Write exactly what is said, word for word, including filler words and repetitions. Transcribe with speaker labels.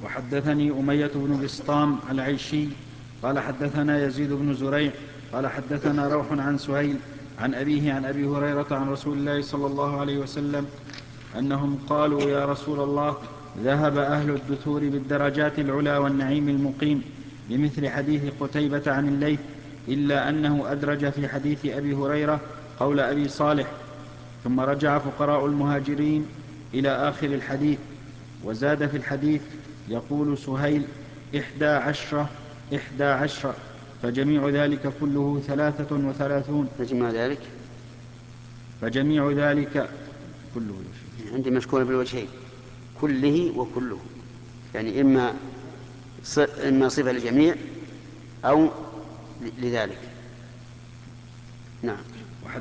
Speaker 1: وحدثني أمية بن بسطام العيشي قال حدثنا يزيد بن زريع قال حدثنا روح عن سهيل عن أبيه عن أبي هريرة عن رسول الله صلى الله عليه وسلم أنهم قالوا يا رسول الله ذهب أهل الدثور بالدرجات العلى والنعيم المقيم بمثل حديث قتيبة عن الليث إلا أنه أدرج في حديث أبي هريرة قول أبي صالح ثم رجع فقراء المهاجرين إلى آخر الحديث وزاد في الحديث يقول سهيل إحدى عشرة إحدى عشرة فجميع ذلك كله ثلاثة وثلاثون
Speaker 2: فجميع ذلك
Speaker 1: فجميع ذلك كله
Speaker 2: عندي مشكور بالوجهين كله وكله يعني إما إما صفة للجميع أو لذلك. نعم.